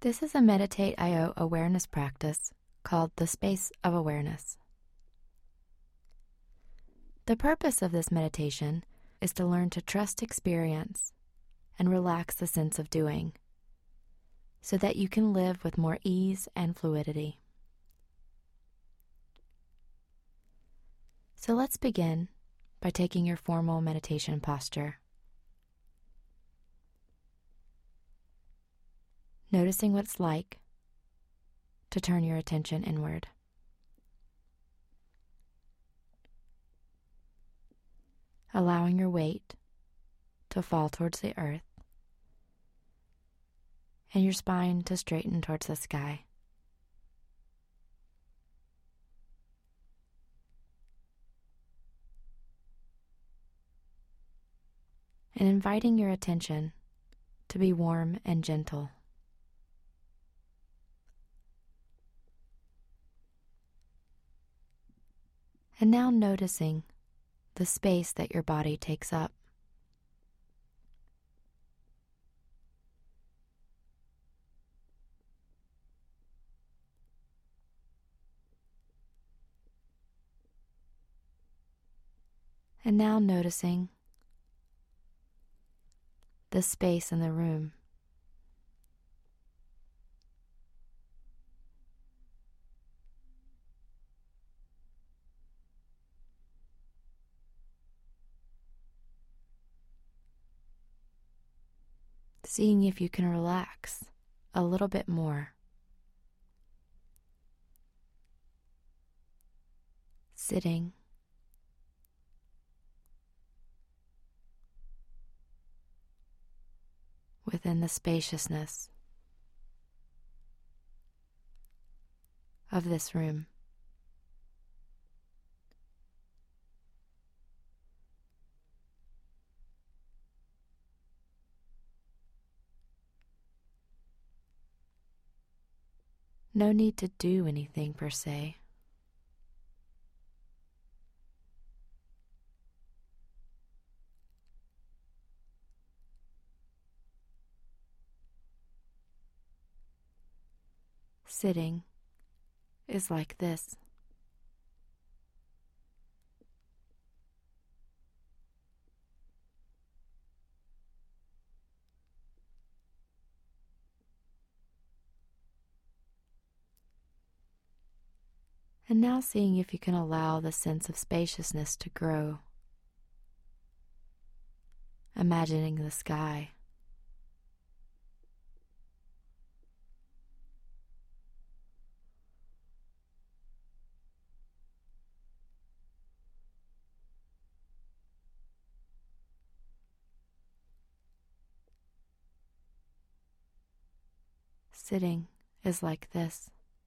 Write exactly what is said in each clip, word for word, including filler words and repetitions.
This is a Meditate dot i o awareness practice called the Space of Awareness. The purpose of this meditation is to learn to trust experience and relax the sense of doing, so that you can live with more ease and fluidity. So let's begin by taking your formal meditation posture. Noticing what it's like to turn your attention inward. Allowing your weight to fall towards the earth and your spine to straighten towards the sky. And inviting your attention to be warm and gentle. And now noticing the space that your body takes up. And now noticing the space in the room. Seeing if you can relax a little bit more. Sitting. Within the spaciousness of this room. No need to do anything per se. Sitting is like this. And now seeing if you can allow the sense of spaciousness to grow. Imagining the sky. Sitting is like this.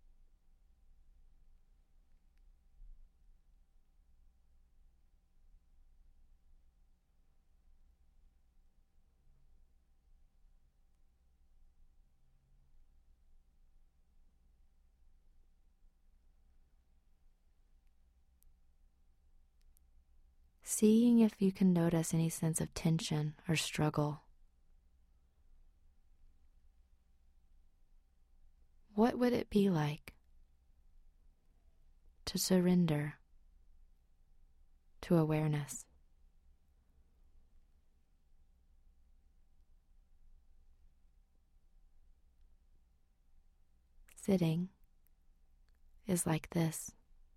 Seeing if you can notice any sense of tension or struggle. What would it be like to surrender to awareness? Sitting is like this.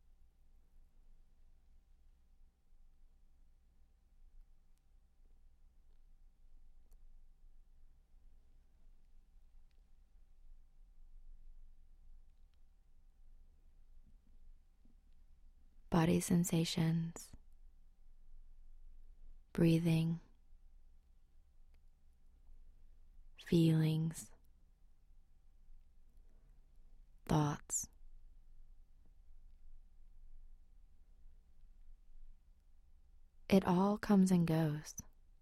Body sensations, breathing, feelings, thoughts. It all comes and goes,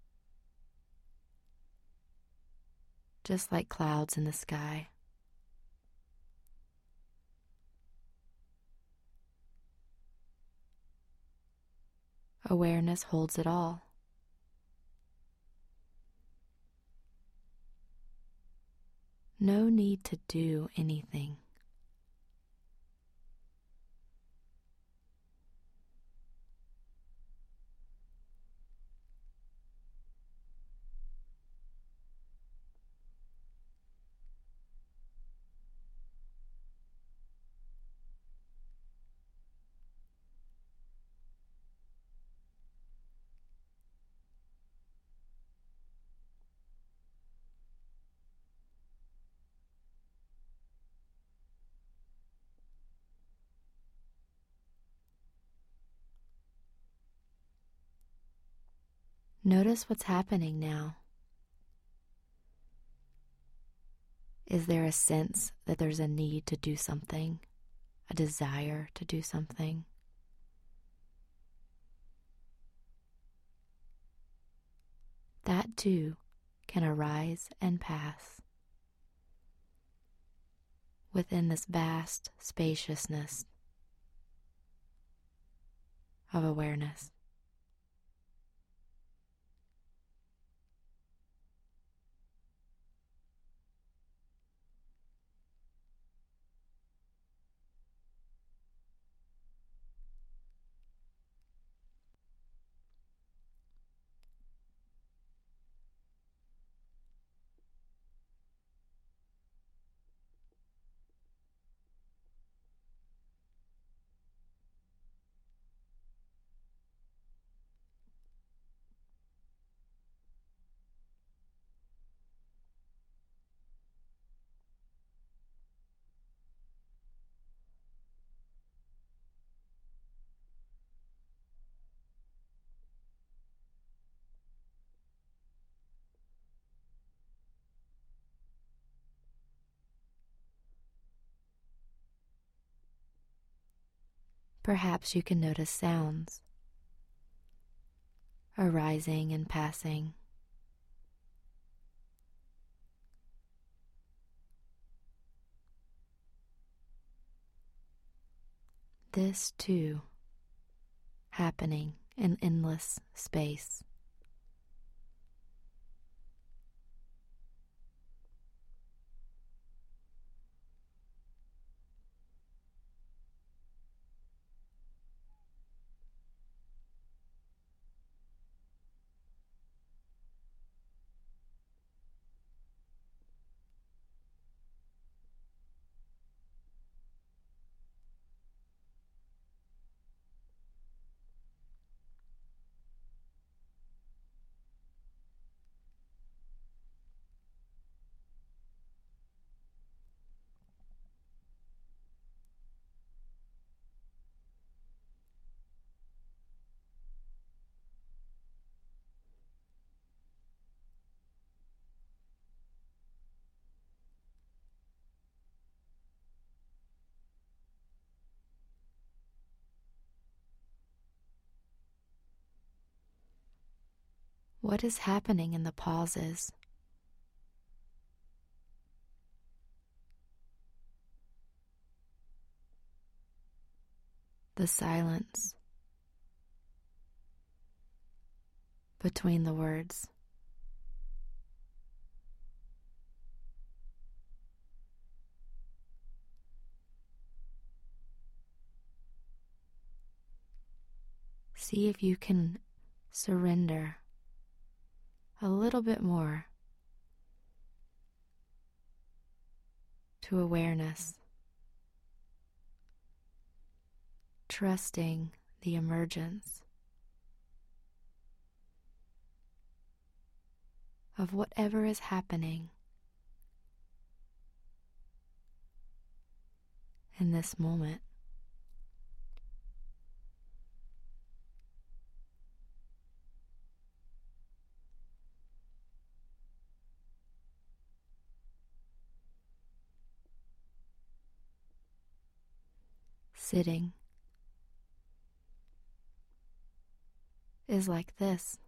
just like clouds in the sky. Awareness holds it all. No need to do anything. Notice what's happening now. Is there a sense that there's a need to do something, a desire to do something? That too can arise and pass within this vast spaciousness of awareness. Perhaps you can notice sounds arising and passing. This too happening in endless space. What is happening in the pauses? The silence between the words. See if you can surrender a little bit more to awareness, trusting the emergence of whatever is happening in this moment. Sitting is like this.